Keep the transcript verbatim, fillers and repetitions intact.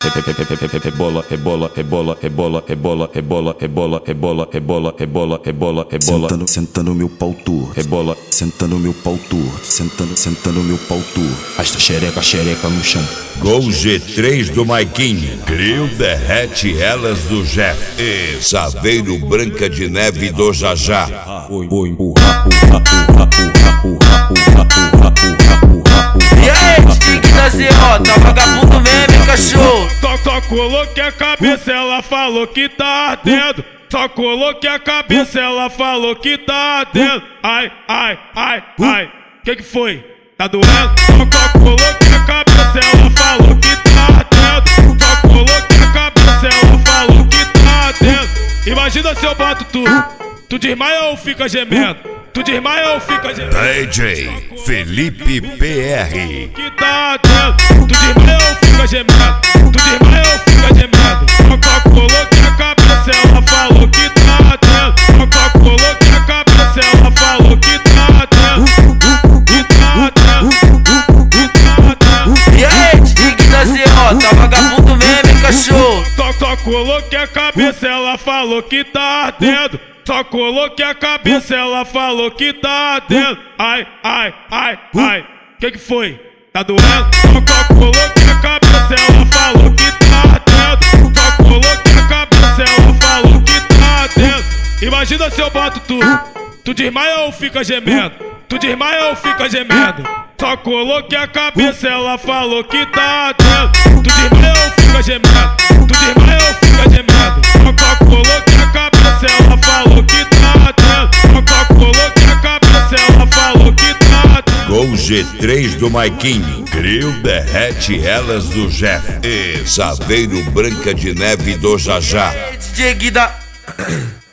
Rebola, rebola, rebola, rebola, rebola, rebola, rebola, rebola, rebola, rebola, rebola, rebola. Senta no, senta no meu pau torto. Rebola, senta no meu pau torto. Sentando, senta no meu pau torto. Esta xereca, xereca no chão. Gol G três do Maiquinho. Grill derrete elas do Jeff. E Saveiro Branca de Neve do Jajá. Vou empurrar, empurrar, empurrar, empurrar, empurrar, empurrar, empurrar. E aí, Stick da C O, tá vagabundo mesmo, cachorro? Só, só coloquei a cabeça, ela falou que tá ardendo. Só coloquei a cabeça, ela falou que tá ardendo. Ai, ai, ai, ai, que que foi? Tá doendo? Só, só coloquei a cabeça, ela falou que tá ardendo. Só coloquei a cabeça, ela falou que tá ardendo. Imagina se eu boto tu, tu desmaia ou fica gemendo? Tu desmaia ou fica gemendo? D J Felipe P R. Que tá ardendo. Tu desmaia ou fica gemendo? Tu desmaia ou fica gemendo? Só, só coloquei a cabeça, ela falou que tá ardendo. Só, só coloquei a cabeça, ela falou que tá ardendo. Que tá ardendo. Que tá ardendo. E aí, Stick da C O, tá vagabundo mesmo, hein, cachorro? Só, só coloquei a cabeça, ela falou que tá ardendo. Só coloquei a cabeça, ela falou que tá ardendo. Ai, ai, ai, ai, que que foi? Tá doendo? Só, só coloquei a cabeça, ela falou que tá ardendo. Só coloquei a cabeça, ela falou que tá ardendo. Imagina se eu boto tu, tu desmaia ou fica gemendo? Tu desmaia ou fica gemendo? Só coloquei a cabeça, ela falou que tá ardendo. Tu desmaia ou fica gemendo? Tu desmaia ou fica gemendo? Só, só coloquei a cabeça, ela falou que tá ardendo. Só, só coloquei a cabeça, ela falou que tá ardendo. Gol G três do Maiquinho. Grill derrete elas do Jeff. E Saveiro Branca de Neve do Jajá. D J Guida.